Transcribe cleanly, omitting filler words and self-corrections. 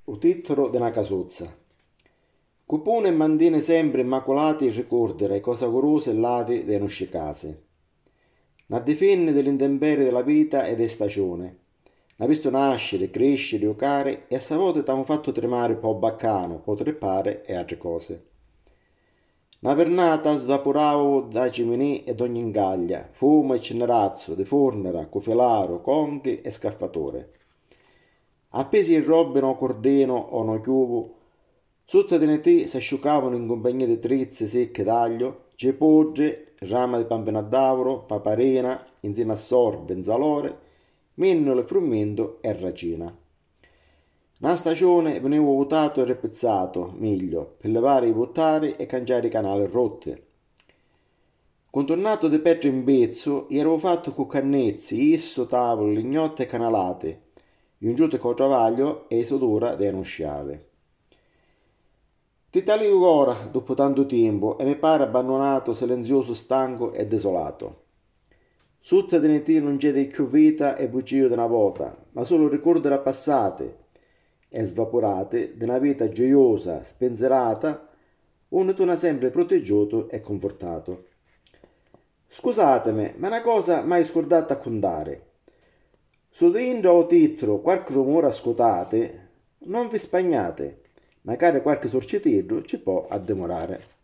O titolo della casuzza. Cupone e mandine sempre immacolati ricordere cosa corose e lati delle nostre case. La difende dell'intemperie della vita e delle stagioni. La visto nascere, crescere, giocare e a sua volta t'hanno fatto tremare un po' baccano, un po' treppare e altre cose. La pernata svaporavo da ciminì ed ogni ingaglia, fumo e cenerazzo, di fornera, cofelaro, conghi e scaffatore. Appesi in robe no cordeno o no chiuvo, sotto di te si asciugavano in compagnia di trizze secche d'aglio, cepogge, rama di pampenadavoro, paparena, insieme a sorbe, insalore, mennolo, frumento e ragina. Una stagione veniva votato e repezzato, meglio, per levare i buttari e cangiare i canali rotte. Contornato di petro in bezzo, ero fatto con cannezzi, isso, tavolo, lignotte e canalate, giungiute con travaglio e isodora della sciave. Ti talio ora, dopo tanto tempo, e mi pare abbandonato, silenzioso, stanco e desolato. Sotto di te non c'è più vita e bugie di una volta, ma solo ricordi passate e svaporate di una vita gioiosa, spensierata, onde tu ne hai sempre proteggiato e confortato. Scusatemi, ma una cosa mai scordata a contare. Su dentro o titolo qualche rumore ascoltate, non vi spagnate, magari qualche sorcitello ci può addemorare.